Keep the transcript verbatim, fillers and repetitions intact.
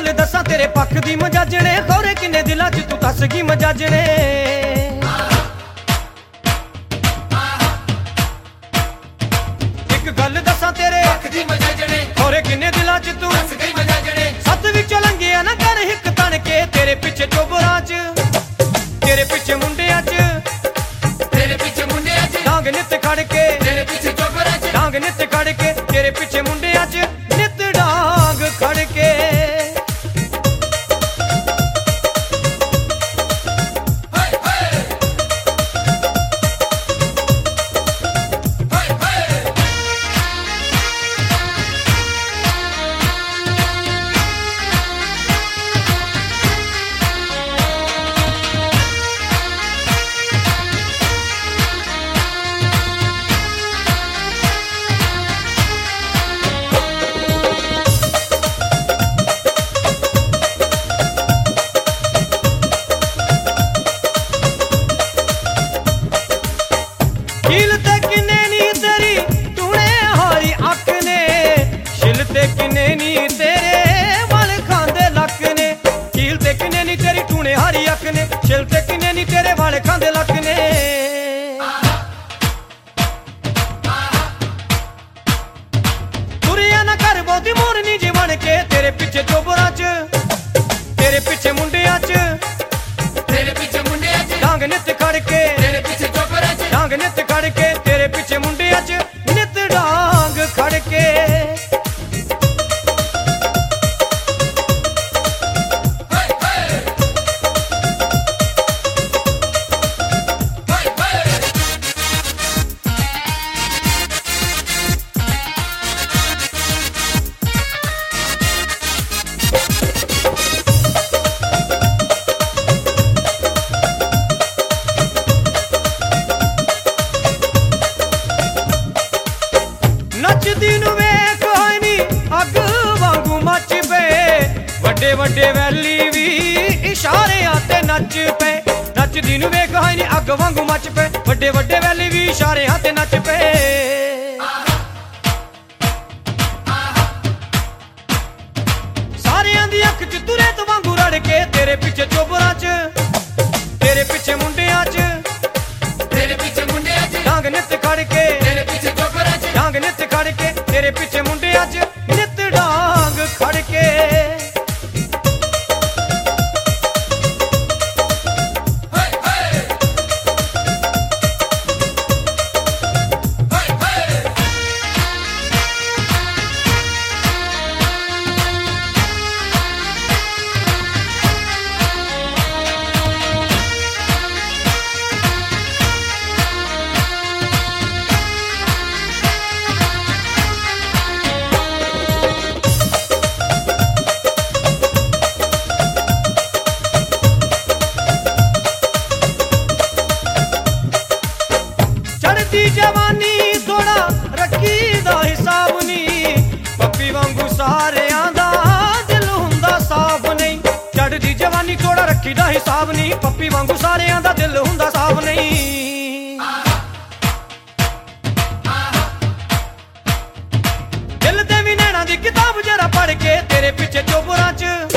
गल दसा तेरे पक्ष दी मजाजने, खौरे किन्ने दिलां च तू दस की मजाजने। एक गल दसा तेरे पक्ष दी मजाजने, खौरे किन्ने दिलां च तू दस गई मजाजने। सत विचों लंघिया ना कर हिक तन के, तेरे पिछे चोबरां च तेरे पिछे मुंडियां च, तेरे पीछे मुंडे अज डांग नित खड़ के तेरे पीछे चोकरा च, डांग नित खड़ के, तेरे पिछे मुंडियां च नित डांग खड़ के। हाय हाय हाय हाय। कील ते किन्ने नी तेरी टूणे हारी अख ने, छिल ते किन्ने नी तेरे वाल खांदे लक ने। कील ते किन्ने नी तेरी टूणे हारी अख ने, छिल ते किन्ने नी तेरे वाल खांदे लक ने। तुरिया ना कर बहुती मोरनी जी बन के, तेरे पिछे चोबरां च तेरे पिछे मुंडियां च, तेरे पीछे मुंडे अज डांग नित खड़ के तेरे पीछे चोकरा च, डांग नित खड़ के, तेरे पिछे मुंडियां च नित डांग खड़ के। हाय हाय हाय हाय। नचदी नू वेख होई नी अग वांगू मच पे, वड्डे वड्डे वैली भी इशारियां ते नच पे। नचदी नू वेख होई नी अग वांगू मच पे, वड्डे वड्डे वैली भी इशारियां ते नच पे। सारियां दी अख च तुरे तो वांगू रड़ के, तेरे पिछे चोबरां च तेरे पिछे मुंडियां च, तेरे पीछे मुंडे अज डांग नित खड़ के तेरे पीछे चोकरा च, डांग नित खड़ के, तेरे पिछे मुंडियां च नित डांग खड़ के। हाय हाय हाय हाय। चढ़दी जवानी थोड़ा रखी दा हिसाब नी, पप्पी वांगू सारियां दा दिल हुंदा साफ नहीं। चढ़दी जवानी थोड़ा रखी दा हिसाब नी, पप्पी वांगू सारियां दा दिल हुंदा साफ नहीं। दिल दे भी नैना दी किताब जरा पढ़ के, तेरे पिछे चोबरां च